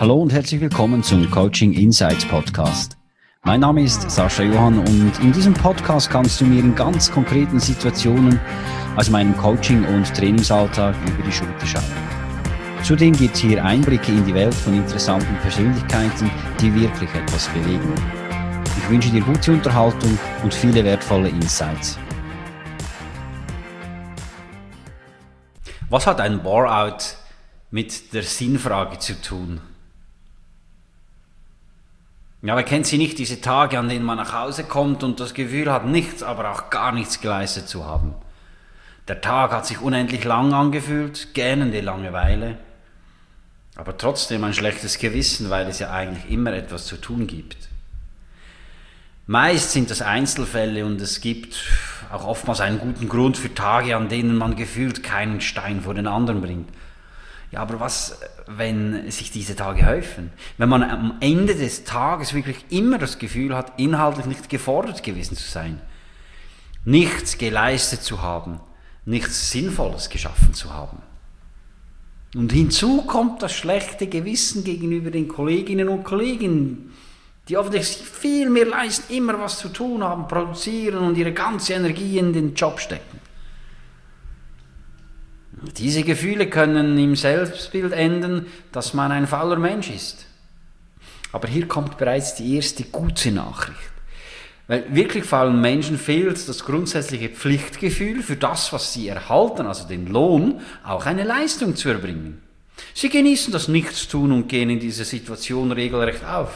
Hallo und herzlich willkommen zum Coaching Insights Podcast. Mein Name ist Sascha Johann und in diesem Podcast kannst du mir in ganz konkreten Situationen aus meinem Coaching- und Trainingsalltag über die Schulter schauen. Zudem gibt es hier Einblicke in die Welt von interessanten Persönlichkeiten, die wirklich etwas bewegen. Ich wünsche dir gute Unterhaltung und viele wertvolle Insights. Was hat ein Bore-out mit der Sinnfrage zu tun? Ja, wer kennt sie nicht, diese Tage, an denen man nach Hause kommt und das Gefühl hat, nichts, aber auch gar nichts geleistet zu haben. Der Tag hat sich unendlich lang angefühlt, gähnende Langeweile, aber trotzdem ein schlechtes Gewissen, weil es ja eigentlich immer etwas zu tun gibt. Meist sind das Einzelfälle und es gibt auch oftmals einen guten Grund für Tage, an denen man gefühlt keinen Stein vor den anderen bringt. Ja, aber was, wenn sich diese Tage häufen? Wenn man am Ende des Tages wirklich immer das Gefühl hat, inhaltlich nicht gefordert gewesen zu sein, nichts geleistet zu haben, nichts Sinnvolles geschaffen zu haben. Und hinzu kommt das schlechte Gewissen gegenüber den Kolleginnen und Kollegen, die offensichtlich viel mehr leisten, immer was zu tun haben, produzieren und ihre ganze Energie in den Job stecken. Diese Gefühle können im Selbstbild enden, dass man ein fauler Mensch ist. Aber hier kommt bereits die erste gute Nachricht. Weil wirklich faulen Menschen fehlt das grundsätzliche Pflichtgefühl für das, was sie erhalten, also den Lohn, auch eine Leistung zu erbringen. Sie genießen das Nichtstun und gehen in dieser Situation regelrecht auf.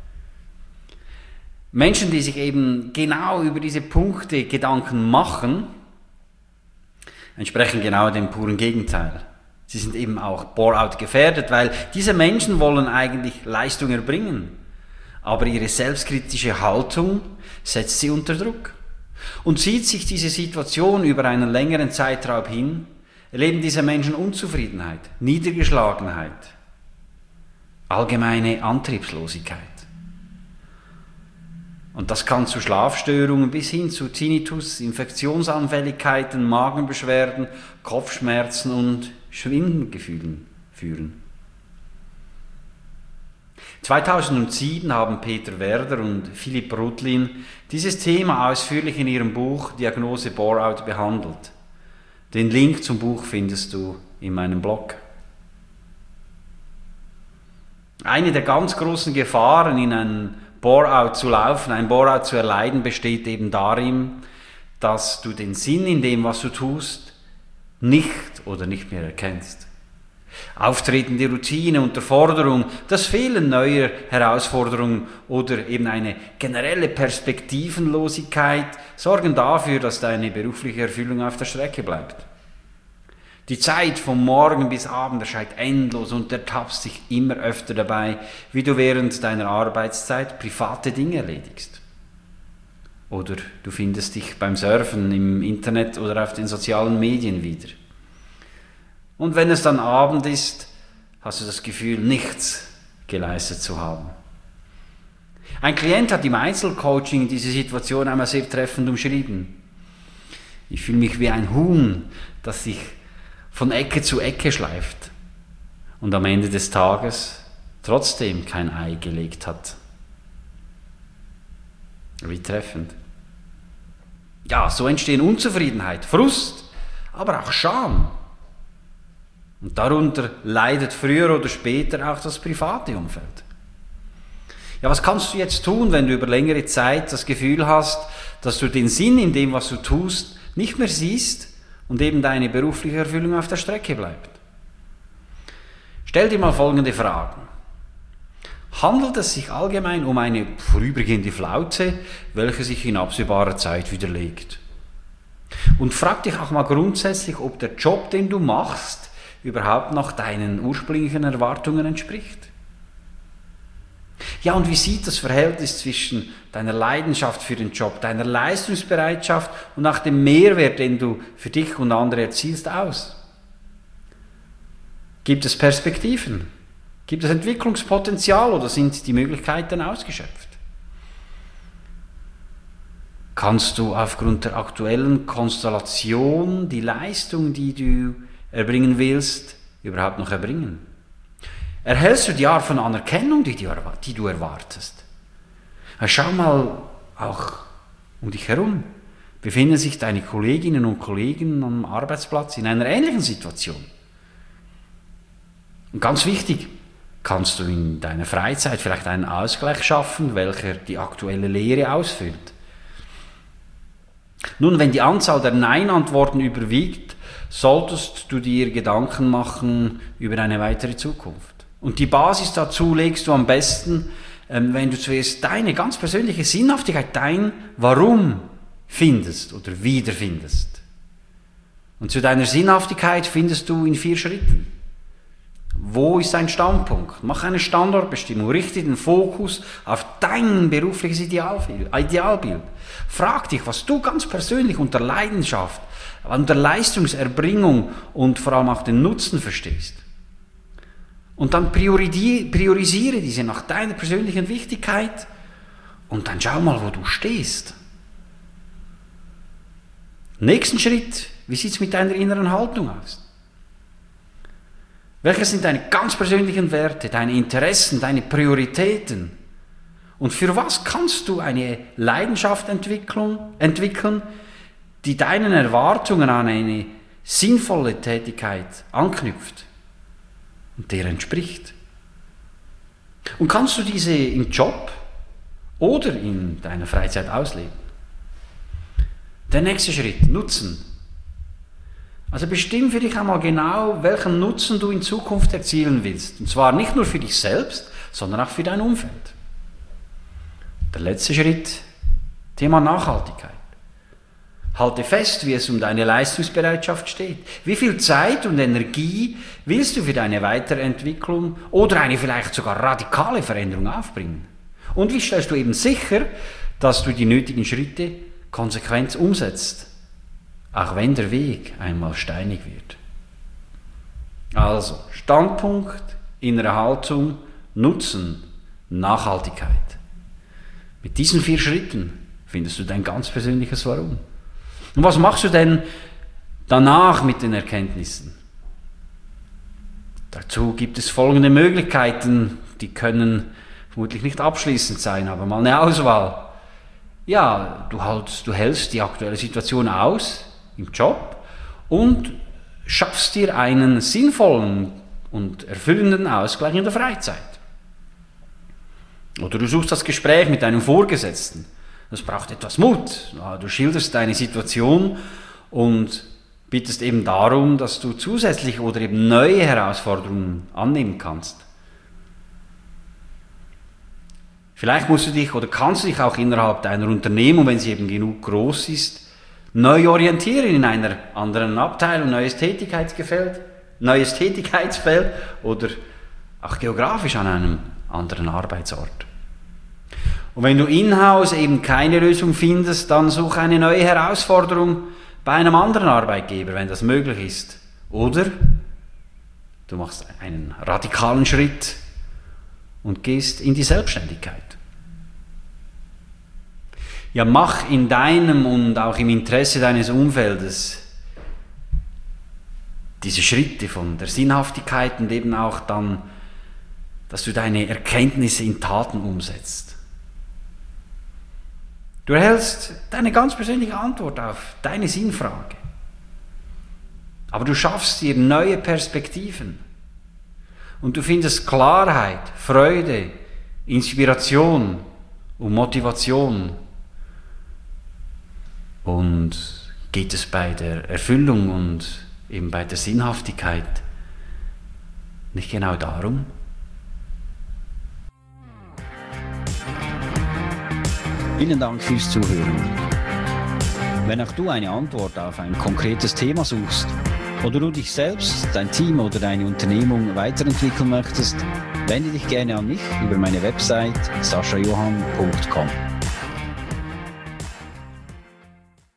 Menschen, die sich eben genau über diese Punkte Gedanken machen, entsprechen genau dem puren Gegenteil. Sie sind eben auch Bore-out gefährdet, weil diese Menschen wollen eigentlich Leistung erbringen. Aber ihre selbstkritische Haltung setzt sie unter Druck. Und zieht sich diese Situation über einen längeren Zeitraum hin, erleben diese Menschen Unzufriedenheit, Niedergeschlagenheit, allgemeine Antriebslosigkeit. Und das kann zu Schlafstörungen bis hin zu Tinnitus, Infektionsanfälligkeiten, Magenbeschwerden, Kopfschmerzen und Schwindelgefühlen führen. 2007 haben Peter Werder und Philipp Rudlin dieses Thema ausführlich in ihrem Buch Diagnose Bore-out behandelt. Den Link zum Buch findest du in meinem Blog. Eine der ganz großen Gefahren in einem Bore-out zu laufen, ein Bore-out zu erleiden, besteht eben darin, dass du den Sinn in dem, was du tust, nicht mehr erkennst. Auftretende Routine, Unterforderung, das Fehlen neuer Herausforderungen oder eben eine generelle Perspektivenlosigkeit sorgen dafür, dass deine berufliche Erfüllung auf der Strecke bleibt. Die Zeit vom Morgen bis Abend erscheint endlos und ertappst dich immer öfter dabei, wie du während deiner Arbeitszeit private Dinge erledigst. Oder du findest dich beim Surfen im Internet oder auf den sozialen Medien wieder. Und wenn es dann Abend ist, hast du das Gefühl, nichts geleistet zu haben. Ein Klient hat im Einzelcoaching diese Situation einmal sehr treffend umschrieben. Ich fühle mich wie ein Huhn, das sich von Ecke zu Ecke schleift und am Ende des Tages trotzdem kein Ei gelegt hat. Wie treffend. Ja, so entstehen Unzufriedenheit, Frust, aber auch Scham. Und darunter leidet früher oder später auch das private Umfeld. Ja, was kannst du jetzt tun, wenn du über längere Zeit das Gefühl hast, dass du den Sinn in dem, was du tust, nicht mehr siehst und eben deine berufliche Erfüllung auf der Strecke bleibt? Stell dir mal folgende Fragen. Handelt es sich allgemein um eine vorübergehende Flaute, welche sich in absehbarer Zeit widerlegt? Und frag dich auch mal grundsätzlich, ob der Job, den du machst, überhaupt noch deinen ursprünglichen Erwartungen entspricht. Ja, und wie sieht das Verhältnis zwischen deiner Leidenschaft für den Job, deiner Leistungsbereitschaft und auch dem Mehrwert, den du für dich und andere erzielst, aus? Gibt es Perspektiven? Gibt es Entwicklungspotenzial oder sind die Möglichkeiten ausgeschöpft? Kannst du aufgrund der aktuellen Konstellation die Leistung, die du erbringen willst, überhaupt noch erbringen? Erhältst du die Art von Anerkennung, die du erwartest? Schau mal auch um dich herum. Befinden sich deine Kolleginnen und Kollegen am Arbeitsplatz in einer ähnlichen Situation? Und ganz wichtig, kannst du in deiner Freizeit vielleicht einen Ausgleich schaffen, welcher die aktuelle Lehre ausfüllt? Nun, wenn die Anzahl der Nein-Antworten überwiegt, solltest du dir Gedanken machen über eine weitere Zukunft. Und die Basis dazu legst du am besten, wenn du zuerst deine ganz persönliche Sinnhaftigkeit, dein Warum findest oder wiederfindest. Und zu deiner Sinnhaftigkeit findest du in 4 Schritten. Wo ist dein Standpunkt? Mach eine Standortbestimmung, richte den Fokus auf dein berufliches Idealbild. Frag dich, was du ganz persönlich unter Leidenschaft, unter Leistungserbringung und vor allem auch den Nutzen verstehst. Und dann priorisiere diese nach deiner persönlichen Wichtigkeit und dann schau mal, wo du stehst. Nächsten Schritt, wie sieht es mit deiner inneren Haltung aus? Welche sind deine ganz persönlichen Werte, deine Interessen, deine Prioritäten? Und für was kannst du eine Leidenschaft entwickeln, die deinen Erwartungen an eine sinnvolle Tätigkeit anknüpft und der entspricht? Und kannst du diese im Job oder in deiner Freizeit ausleben? Der nächste Schritt, Nutzen. Also bestimm für dich einmal genau, welchen Nutzen du in Zukunft erzielen willst. Und zwar nicht nur für dich selbst, sondern auch für dein Umfeld. Der letzte Schritt, Thema Nachhaltigkeit. Halte fest, wie es um deine Leistungsbereitschaft steht. Wie viel Zeit und Energie willst du für deine Weiterentwicklung oder eine vielleicht sogar radikale Veränderung aufbringen? Und wie stellst du eben sicher, dass du die nötigen Schritte konsequent umsetzt? Auch wenn der Weg einmal steinig wird. Also, Standpunkt, innere Haltung, Nutzen, Nachhaltigkeit. Mit diesen 4 Schritten findest du dein ganz persönliches Warum. Und was machst du denn danach mit den Erkenntnissen? Dazu gibt es folgende Möglichkeiten, die können vermutlich nicht abschließend sein, aber mal eine Auswahl. Ja, du hältst die aktuelle Situation aus, im Job und schaffst dir einen sinnvollen und erfüllenden Ausgleich in der Freizeit. Oder du suchst das Gespräch mit deinem Vorgesetzten. Das braucht etwas Mut. Du schilderst deine Situation und bittest eben darum, dass du zusätzlich oder eben neue Herausforderungen annehmen kannst. Vielleicht musst du dich oder kannst du dich auch innerhalb deiner Unternehmung, wenn sie eben genug groß ist, neu orientieren in einer anderen Abteilung, neues Tätigkeitsfeld oder auch geografisch an einem anderen Arbeitsort. Und wenn du in-house eben keine Lösung findest, dann such eine neue Herausforderung bei einem anderen Arbeitgeber, wenn das möglich ist. Oder du machst einen radikalen Schritt und gehst in die Selbstständigkeit. Ja, mach in deinem und auch im Interesse deines Umfeldes diese Schritte von der Sinnhaftigkeit und eben auch dann, dass du deine Erkenntnisse in Taten umsetzt. Du erhältst deine ganz persönliche Antwort auf deine Sinnfrage. Aber du schaffst dir neue Perspektiven. Und du findest Klarheit, Freude, Inspiration und Motivation. Und geht es bei der Erfüllung und eben bei der Sinnhaftigkeit nicht genau darum? Vielen Dank fürs Zuhören. Wenn auch du eine Antwort auf ein konkretes Thema suchst oder du dich selbst, dein Team oder deine Unternehmung weiterentwickeln möchtest, wende dich gerne an mich über meine Website saschajohann.com.